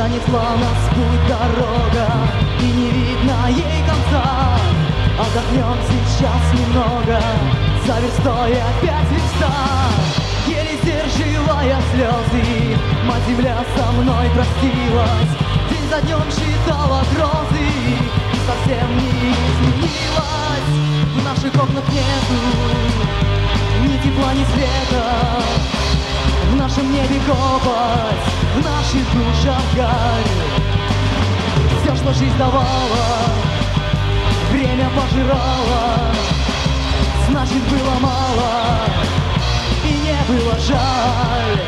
Понесла нас в путь дорога, и не видно ей конца. Отдохнем сейчас немного, за верстой опять верста. Еле сдерживая слезы, мать земля со мной простилась. День за днем считала грозы, и совсем не изменилась. В наших окнах нету ни тепла, ни света. В нашем небе копоть, в наших душах гарь. Все, что жизнь давала, время пожирало, значит, было мало и не было жаль.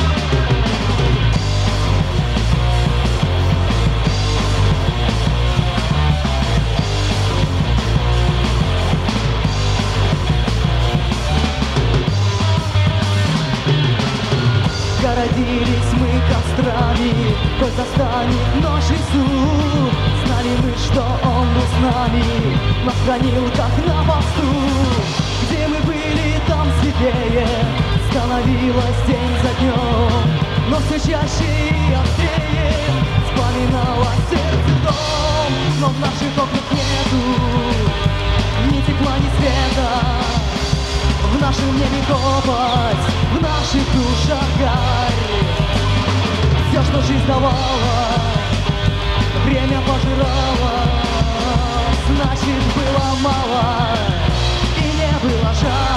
Городились мы кострами, хоть застанет ночь в лесу. Знали мы, что он был с нами, нас хранил как на посту. Где мы были, там светлее становилось день за днем. Но все чаще и острее вспоминалось сердце дом. Но в наших окнах нету ни тепла, ни света. В нашем небе копоть, в наших душах гарь. Все, что жизнь давала, время пожирало, значит, было мало и не было жаль.